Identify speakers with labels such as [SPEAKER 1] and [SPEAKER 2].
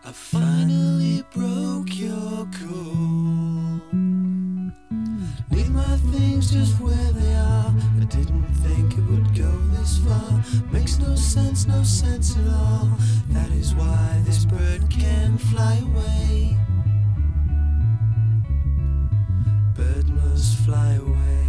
[SPEAKER 1] I finally broke your cool. Leave my things just where they are. I didn't think it would go this far. Makes no sense at all. That is why this bird can fly away. Bird must fly away.